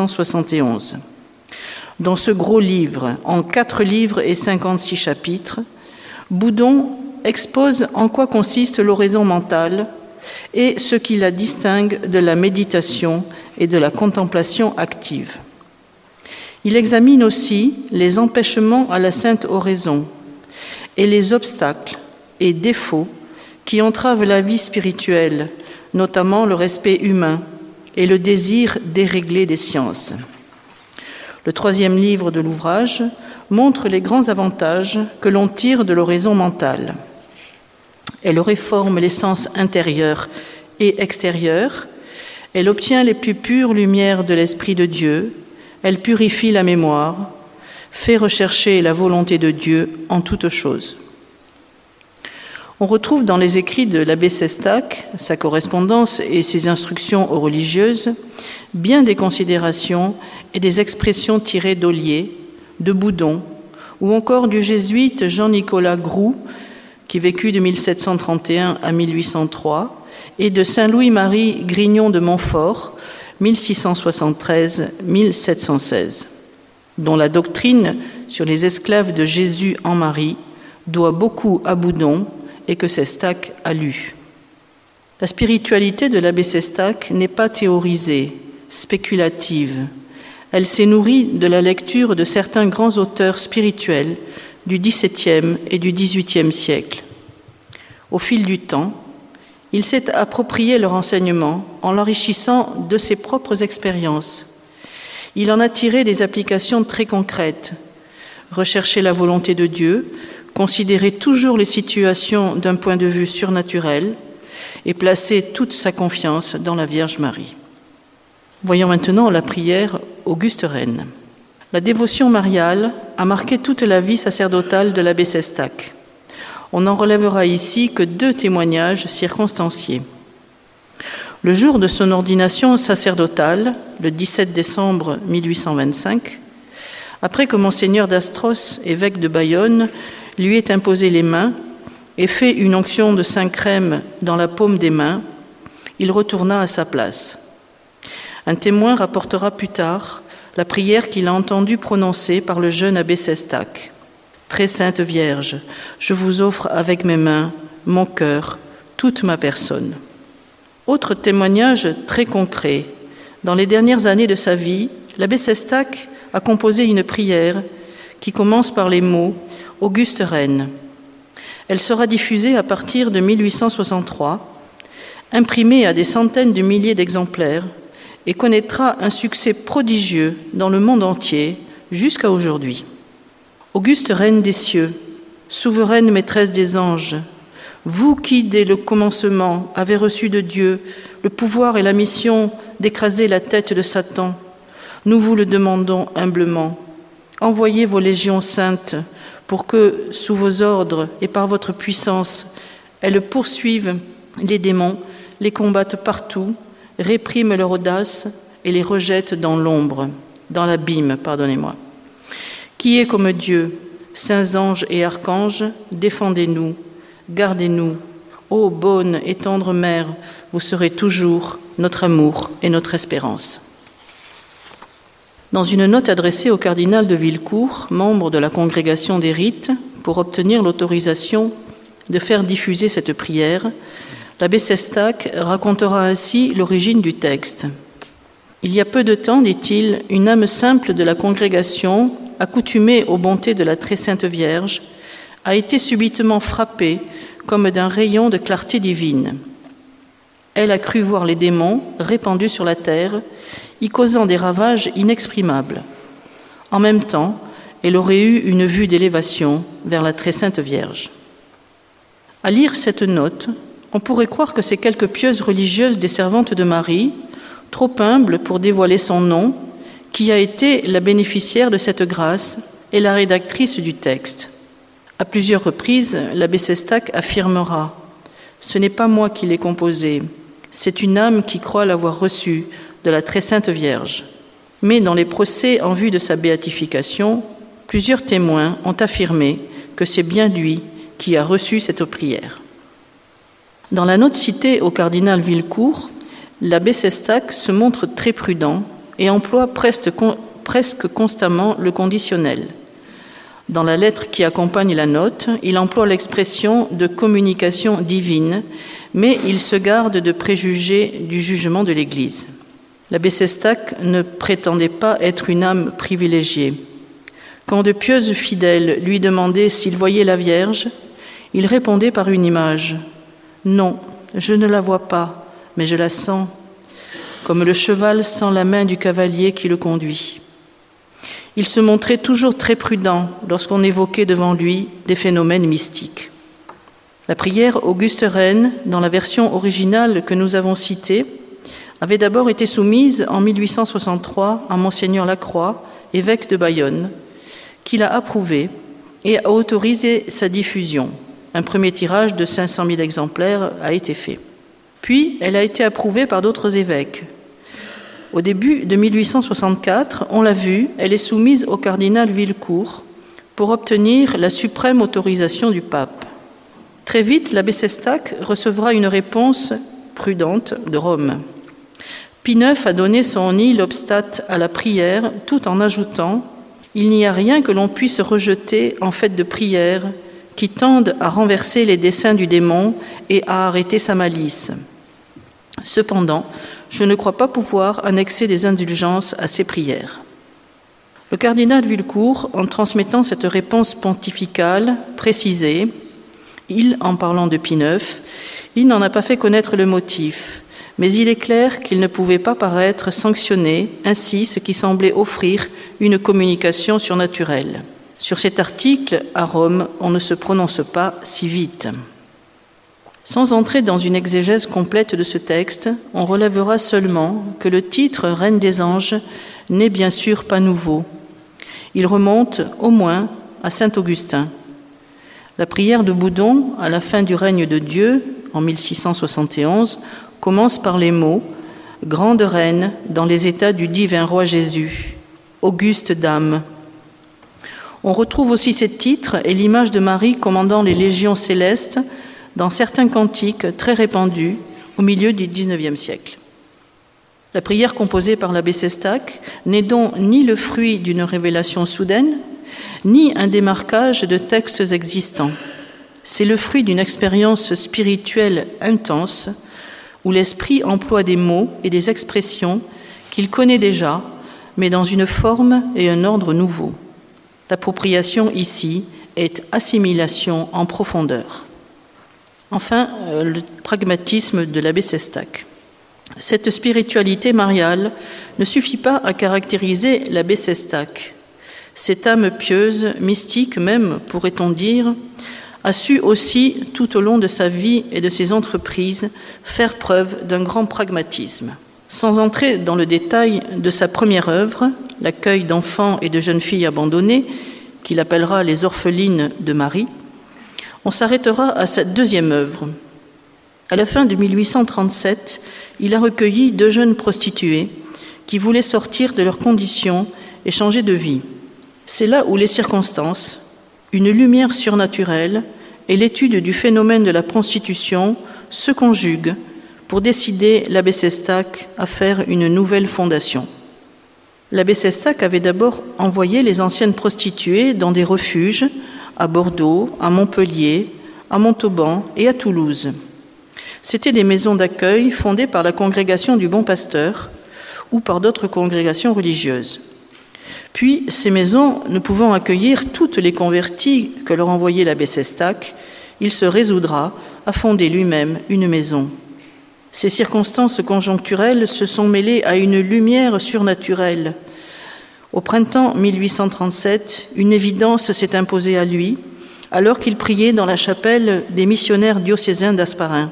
1671. Dans ce gros livre, en 4 livres et 56 chapitres, Boudon expose en quoi consiste l'oraison mentale et ce qui la distingue de la méditation et de la contemplation active. Il examine aussi les empêchements à la sainte oraison et les obstacles et défauts qui entravent la vie spirituelle, notamment le respect humain et le désir déréglé des sciences. Le 3e livre de l'ouvrage montre les grands avantages que l'on tire de l'oraison mentale. Elle réforme les sens intérieurs et extérieurs, elle obtient les plus pures lumières de l'Esprit de Dieu, elle purifie la mémoire, fait rechercher la volonté de Dieu en toutes choses. On retrouve dans les écrits de l'abbé Sestak, sa correspondance et ses instructions aux religieuses, bien des considérations et des expressions tirées d'Ollier, de Boudon, ou encore du jésuite Jean-Nicolas Groux, qui vécut de 1731 à 1803, et de Saint Louis-Marie Grignon de Montfort, 1673-1716, dont la doctrine sur les esclaves de Jésus en Marie doit beaucoup à Boudon et que Sestak a lu. La spiritualité de l'abbé Sestak n'est pas théorisée, spéculative. Elle s'est nourrie de la lecture de certains grands auteurs spirituels du XVIIe et du XVIIIe siècle. Au fil du temps, il s'est approprié leur enseignement en l'enrichissant de ses propres expériences. Il en a tiré des applications très concrètes. Rechercher la volonté de Dieu, considérer toujours les situations d'un point de vue surnaturel et placer toute sa confiance dans la Vierge Marie. Voyons maintenant la prière Auguste Reine. La dévotion mariale a marqué toute la vie sacerdotale de l'abbé Sestak. On n'en relèvera ici que 2 témoignages circonstanciés. Le jour de son ordination sacerdotale, le 17 décembre 1825, après que Monseigneur d'Astros, évêque de Bayonne, lui ait imposé les mains et fait une onction de Saint-Crème dans la paume des mains, il retourna à sa place. Un témoin rapportera plus tard la prière qu'il a entendu prononcer par le jeune abbé Sestak. « Très sainte Vierge, je vous offre avec mes mains, mon cœur, toute ma personne. » Autre témoignage très concret. Dans les dernières années de sa vie, l'abbé Sestak a composé une prière qui commence par les mots « Auguste Reine ». Elle sera diffusée à partir de 1863, imprimée à des centaines de milliers d'exemplaires et connaîtra un succès prodigieux dans le monde entier jusqu'à aujourd'hui. Auguste Reine des cieux, souveraine maîtresse des anges, vous qui, dès le commencement, avez reçu de Dieu le pouvoir et la mission d'écraser la tête de Satan, nous vous le demandons humblement. Envoyez vos légions saintes pour que, sous vos ordres et par votre puissance, elles poursuivent les démons, les combattent partout, répriment leur audace et les rejettent dans l'ombre, dans l'abîme, pardonnez-moi. Qui est comme Dieu, saints anges et archanges, défendez-nous, gardez-nous. Ô bonne et tendre Mère, vous serez toujours notre amour et notre espérance. Dans une note adressée au cardinal de Villecourt, membre de la congrégation des rites, pour obtenir l'autorisation de faire diffuser cette prière, l'abbé Sestak racontera ainsi l'origine du texte. Il y a peu de temps, dit-il, une âme simple de la congrégation, accoutumée aux bontés de la très sainte Vierge, a été subitement frappée comme d'un rayon de clarté divine. Elle a cru voir les démons répandus sur la terre, y causant des ravages inexprimables. En même temps, elle aurait eu une vue d'élévation vers la très sainte Vierge. À lire cette note, on pourrait croire que c'est quelque pieuse religieuse des servantes de Marie, trop humble pour dévoiler son nom, qui a été la bénéficiaire de cette grâce et la rédactrice du texte. À plusieurs reprises, l'abbé Sestak affirmera « Ce n'est pas moi qui l'ai composé, c'est une âme qui croit l'avoir reçue de la très sainte Vierge. » Mais dans les procès en vue de sa béatification, plusieurs témoins ont affirmé que c'est bien lui qui a reçu cette prière. Dans la note citée au cardinal Villecourt, l'abbé Sestak se montre très prudent et emploie presque constamment le conditionnel. Dans la lettre qui accompagne la note, il emploie l'expression de communication divine, mais il se garde de préjuger du jugement de l'Église. L'abbé Sestak ne prétendait pas être une âme privilégiée. Quand de pieuses fidèles lui demandaient s'il voyait la Vierge, il répondait par une image. « Non, je ne la vois pas, mais je la sens, comme le cheval sent la main du cavalier qui le conduit. » Il se montrait toujours très prudent lorsqu'on évoquait devant lui des phénomènes mystiques. La prière Auguste Reine, dans la version originale que nous avons citée, avait d'abord été soumise en 1863 à Monseigneur Lacroix, évêque de Bayonne, qui l'a approuvée et a autorisé sa diffusion. Un premier tirage de 500 000 exemplaires a été fait. Puis, elle a été approuvée par d'autres évêques. Au début de 1864, on l'a vu, elle est soumise au cardinal Villecourt pour obtenir la suprême autorisation du pape. Très vite, l'abbé Sestac recevra une réponse prudente de Rome. Pie IX a donné son nihil obstat à la prière tout en ajoutant « Il n'y a rien que l'on puisse rejeter en fait de prière qui tende à renverser les desseins du démon et à arrêter sa malice. Cependant, je ne crois pas pouvoir annexer des indulgences à ces prières. » Le cardinal Villecourt, en transmettant cette réponse pontificale, précisait « en parlant de Pie IX, il n'en a pas fait connaître le motif, mais il est clair qu'il ne pouvait pas paraître sanctionner ainsi ce qui semblait offrir une communication surnaturelle. Sur cet article, à Rome, on ne se prononce pas si vite. » Sans entrer dans une exégèse complète de ce texte, on relèvera seulement que le titre « Reine des anges » n'est bien sûr pas nouveau. Il remonte au moins à saint Augustin. La prière de Boudon, à la fin du règne de Dieu, en 1671, commence par les mots « Grande reine dans les états du divin roi Jésus, auguste dame ». On retrouve aussi ces titres et l'image de Marie commandant les légions célestes dans certains cantiques très répandus au milieu du XIXe siècle. La prière composée par l'abbé Sestac n'est donc ni le fruit d'une révélation soudaine, ni un démarquage de textes existants. C'est le fruit d'une expérience spirituelle intense où l'esprit emploie des mots et des expressions qu'il connaît déjà, mais dans une forme et un ordre nouveaux. L'appropriation ici est assimilation en profondeur. Enfin, le pragmatisme de l'abbé Sestac. Cette spiritualité mariale ne suffit pas à caractériser l'abbé Sestac. Cette âme pieuse, mystique même, pourrait-on dire, a su aussi, tout au long de sa vie et de ses entreprises, faire preuve d'un grand pragmatisme. Sans entrer dans le détail de sa première œuvre, l'accueil d'enfants et de jeunes filles abandonnées, qu'il appellera les orphelines de Marie, on s'arrêtera à sa deuxième œuvre. À la fin de 1837, il a recueilli 2 jeunes prostituées qui voulaient sortir de leurs conditions et changer de vie. C'est là où les circonstances, une lumière surnaturelle et l'étude du phénomène de la prostitution se conjuguent pour décider l'abbé Sestac à faire une nouvelle fondation. L'abbé Sestac avait d'abord envoyé les anciennes prostituées dans des refuges à Bordeaux, à Montpellier, à Montauban et à Toulouse. C'étaient des maisons d'accueil fondées par la congrégation du Bon Pasteur ou par d'autres congrégations religieuses. Puis, ces maisons ne pouvant accueillir toutes les converties que leur envoyait l'abbé Sestac, il se résoudra à fonder lui-même une maison. Ces circonstances conjoncturelles se sont mêlées à une lumière surnaturelle. Au printemps 1837, une évidence s'est imposée à lui, alors qu'il priait dans la chapelle des missionnaires diocésains d'Hasparren.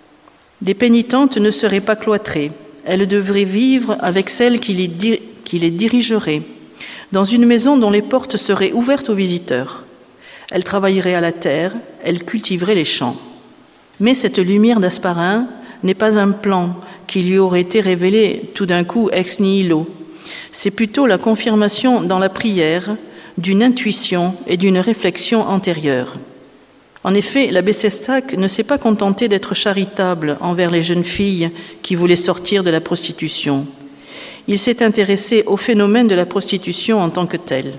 Les pénitentes ne seraient pas cloîtrées, elles devraient vivre avec celles qui les dirigeraient, dans une maison dont les portes seraient ouvertes aux visiteurs. Elles travailleraient à la terre, elles cultiveraient les champs. Mais cette lumière d'Hasparren n'est pas un plan qui lui aurait été révélé tout d'un coup ex nihilo. C'est plutôt la confirmation dans la prière d'une intuition et d'une réflexion antérieure. En effet, l'abbé Sestac ne s'est pas contenté d'être charitable envers les jeunes filles qui voulaient sortir de la prostitution. Il s'est intéressé au phénomène de la prostitution en tant que tel.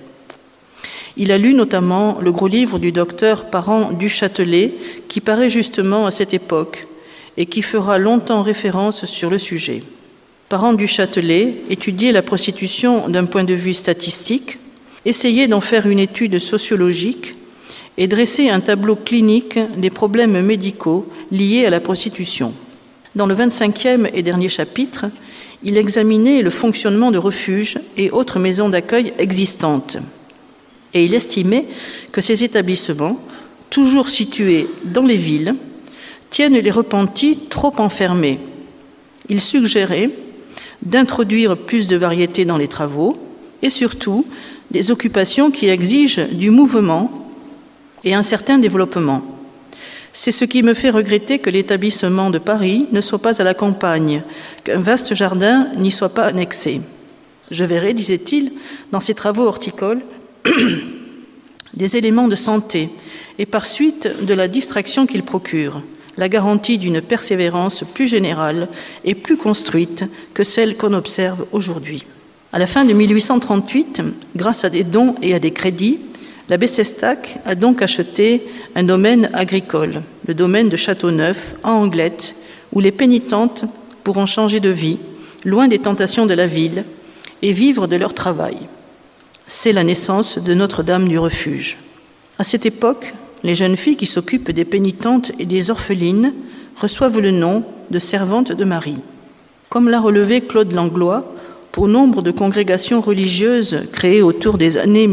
Il a lu notamment le gros livre du docteur Parent du Châtelet, qui paraît justement à cette époque et qui fera longtemps référence sur le sujet. Parent du Châtelet étudiait la prostitution d'un point de vue statistique essayer d'en faire une étude sociologique et dresser un tableau clinique des problèmes médicaux liés à la prostitution. Dans le 25e et dernier chapitre, il examinait le fonctionnement de refuges et autres maisons d'accueil existantes. Et il estimait que ces établissements, toujours situés dans les villes, tiennent les repentis trop enfermés. Il suggérait d'introduire plus de variété dans les travaux et surtout des occupations qui exigent du mouvement et un certain développement. C'est ce qui me fait regretter que l'établissement de Paris ne soit pas à la campagne, qu'un vaste jardin n'y soit pas annexé. Je verrai, disait-il, dans ces travaux horticoles, des éléments de santé et par suite de la distraction qu'ils procurent, la garantie d'une persévérance plus générale et plus construite que celle qu'on observe aujourd'hui. À la fin de 1838, grâce à des dons et à des crédits, l'abbé Sestac a donc acheté un domaine agricole, le domaine de Châteauneuf, en Anglette, où les pénitentes pourront changer de vie, loin des tentations de la ville, et vivre de leur travail. C'est la naissance de Notre-Dame du Refuge. À cette époque, les jeunes filles qui s'occupent des pénitentes et des orphelines reçoivent le nom de servantes de Marie. Comme l'a relevé Claude Langlois, pour nombre de congrégations religieuses créées autour des années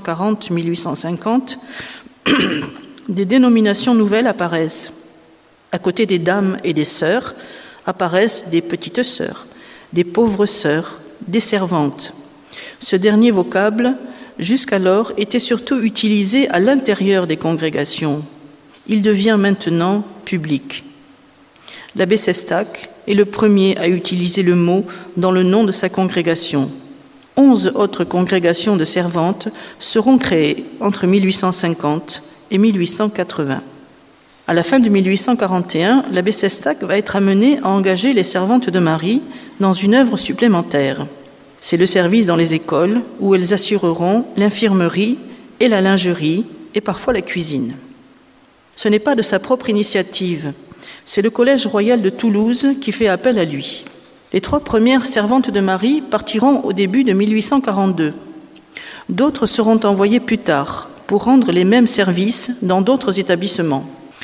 1840-1850, des dénominations nouvelles apparaissent. À côté des dames et des sœurs, apparaissent des petites sœurs, des pauvres sœurs, des servantes. Ce dernier vocable, jusqu'alors, était surtout utilisé à l'intérieur des congrégations. Il devient maintenant public. L'abbé Sestac est le premier à utiliser le mot dans le nom de sa congrégation. 11 autres congrégations de servantes seront créées entre 1850 et 1880. À la fin de 1841, l'abbé Sestac va être amené à engager les servantes de Marie dans une œuvre supplémentaire. C'est le service dans les écoles où elles assureront l'infirmerie et la lingerie et parfois la cuisine. Ce n'est pas de sa propre initiative. C'est le Collège royal de Toulouse qui fait appel à lui. Les 3 premières servantes de Marie partiront au début de 1842. D'autres seront envoyées plus tard pour rendre les mêmes services dans d'autres établissements.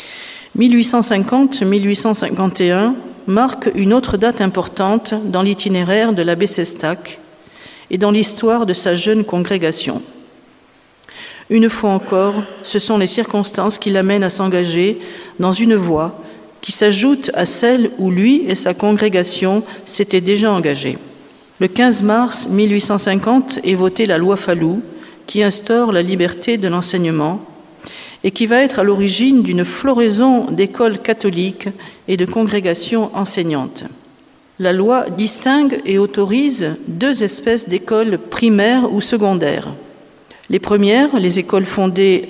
1850-1851 marque une autre date importante dans l'itinéraire de l'abbé Sestac et dans l'histoire de sa jeune congrégation. Une fois encore, ce sont les circonstances qui l'amènent à s'engager dans une voie qui s'ajoute à celle où lui et sa congrégation s'étaient déjà engagés. Le 15 mars 1850 est votée la loi Fallou, qui instaure la liberté de l'enseignement et qui va être à l'origine d'une floraison d'écoles catholiques et de congrégations enseignantes. La loi distingue et autorise 2 espèces d'écoles primaires ou secondaires. Les premières, les écoles fondées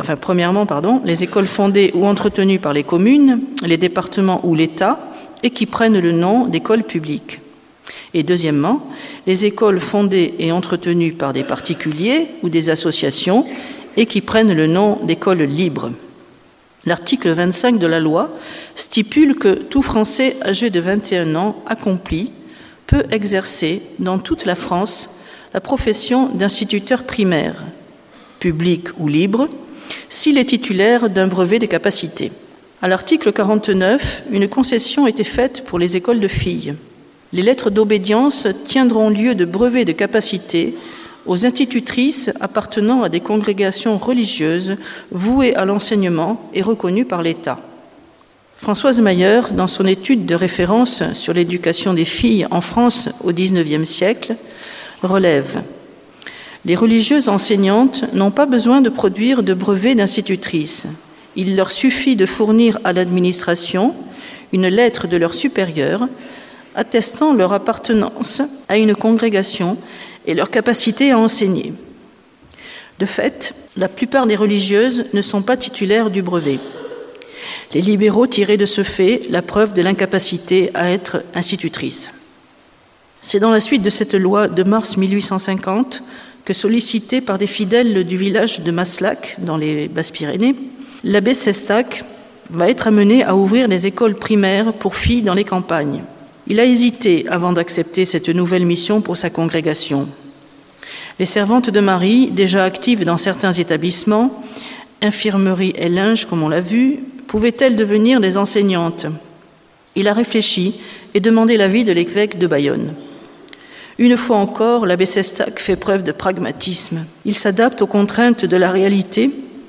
ou entretenues par les communes, les départements ou l'État, et qui prennent le nom d'écoles publiques. Et deuxièmement, les écoles fondées et entretenues par des particuliers ou des associations, et qui prennent le nom d'écoles libres. L'article 25 de la loi stipule que tout Français âgé de 21 ans accompli peut exercer dans toute la France la profession d'instituteur primaire, public ou libre, s'il est titulaire d'un brevet de capacité. À l'article 49, une concession était faite pour les écoles de filles. Les lettres d'obédience tiendront lieu de brevet de capacité aux institutrices appartenant à des congrégations religieuses vouées à l'enseignement et reconnues par l'État. Françoise Mayer, dans son étude de référence sur l'éducation des filles en France au XIXe siècle, relève « Les religieuses enseignantes n'ont pas besoin de produire de brevet d'institutrice. Il leur suffit de fournir à l'administration une lettre de leur supérieur attestant leur appartenance à une congrégation et leur capacité à enseigner. De fait, la plupart des religieuses ne sont pas titulaires du brevet. Les libéraux tiraient de ce fait la preuve de l'incapacité à être institutrice. C'est dans la suite de cette loi de mars 1850 que, sollicité par des fidèles du village de Maslac, dans les Basses-Pyrénées, l'abbé Sestac va être amené à ouvrir des écoles primaires pour filles dans les campagnes. Il a hésité avant d'accepter cette nouvelle mission pour sa congrégation. Les servantes de Marie, déjà actives dans certains établissements, infirmerie et linge comme on l'a vu, pouvaient-elles devenir des enseignantes? Il a réfléchi et demandé l'avis de l'évêque de Bayonne. Une fois encore, l'abbé Sestac fait preuve de pragmatisme. Il s'adapte aux contraintes de la réalité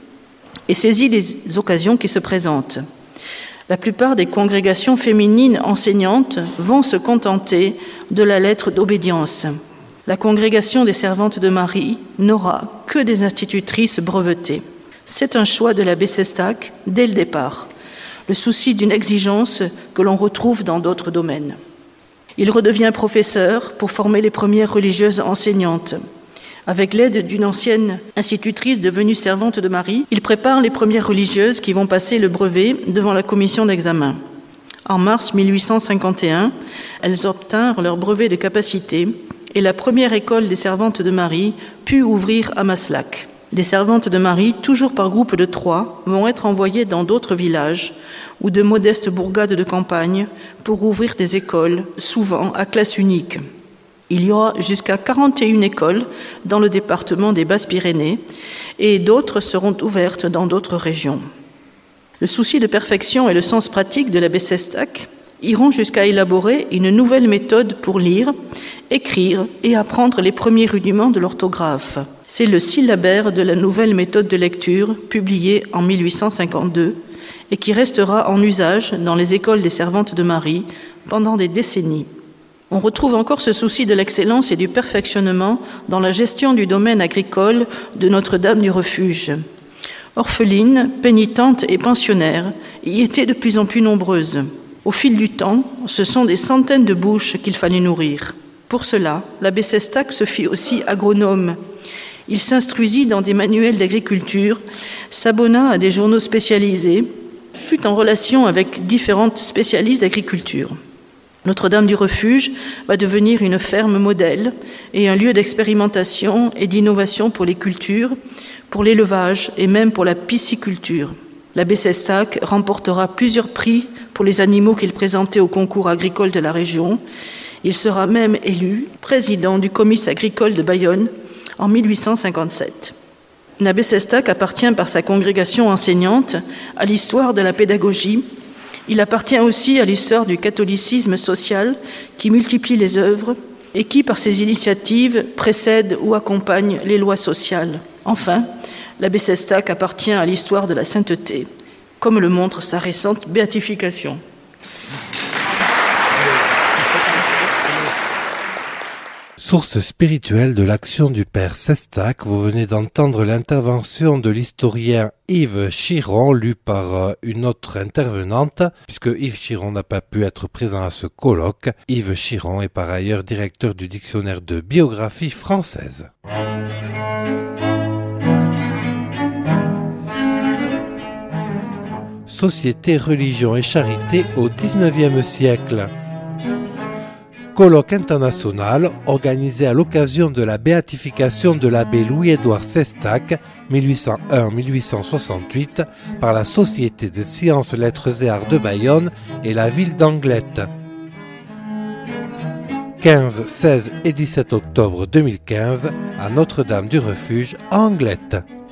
et saisit les occasions qui se présentent. La plupart des congrégations féminines enseignantes vont se contenter de la lettre d'obédience. La congrégation des servantes de Marie n'aura que des institutrices brevetées. C'est un choix de l'abbé Sestac dès le départ, le souci d'une exigence que l'on retrouve dans d'autres domaines. Il redevient professeur pour former les premières religieuses enseignantes. Avec l'aide d'une ancienne institutrice devenue servante de Marie, il prépare les premières religieuses qui vont passer le brevet devant la commission d'examen. En mars 1851, elles obtinrent leur brevet de capacité et la première école des servantes de Marie put ouvrir à Maslac. Les servantes de Marie, toujours par groupe de 3, vont être envoyées dans d'autres villages ou de modestes bourgades de campagne pour ouvrir des écoles, souvent à classe unique. Il y aura jusqu'à 41 écoles dans le département des Basses-Pyrénées et d'autres seront ouvertes dans d'autres régions. Le souci de perfection et le sens pratique de l'abbé Sestac iront jusqu'à élaborer une nouvelle méthode pour lire, écrire et apprendre les premiers rudiments de l'orthographe. C'est le syllabaire de la nouvelle méthode de lecture, publiée en 1852, et qui restera en usage dans les écoles des servantes de Marie pendant des décennies. On retrouve encore ce souci de l'excellence et du perfectionnement dans la gestion du domaine agricole de Notre-Dame du Refuge. Orphelines, pénitentes et pensionnaires y étaient de plus en plus nombreuses. Au fil du temps, ce sont des centaines de bouches qu'il fallait nourrir. Pour cela, l'abbé Sestac se fit aussi agronome. Il s'instruisit dans des manuels d'agriculture, s'abonna à des journaux spécialisés, fut en relation avec différentes spécialistes d'agriculture. Notre-Dame du Refuge va devenir une ferme modèle et un lieu d'expérimentation et d'innovation pour les cultures, pour l'élevage et même pour la pisciculture. L'abbé Sestac remportera plusieurs prix pour les animaux qu'il présentait au concours agricole de la région. Il sera même élu président du comice agricole de Bayonne en 1857. L'abbé Sestac appartient par sa congrégation enseignante à l'histoire de la pédagogie. Il appartient aussi à l'histoire du catholicisme social qui multiplie les œuvres et qui, par ses initiatives, précède ou accompagne les lois sociales. Enfin, l'abbé Sestac appartient à l'histoire de la sainteté, comme le montre sa récente béatification. Source spirituelle de l'action du Père Sestac, vous venez d'entendre l'intervention de l'historien Yves Chiron, lue par une autre intervenante, puisque Yves Chiron n'a pas pu être présent à ce colloque. Yves Chiron est par ailleurs directeur du dictionnaire de biographie française. Société, religion et charité au XIXe siècle. Colloque international organisé à l'occasion de la béatification de l'abbé Louis-Édouard Sestac, 1801-1868, par la Société des sciences, lettres et arts de Bayonne et la ville d'Anglet. 15, 16 et 17 octobre 2015 à Notre-Dame du Refuge à Anglet.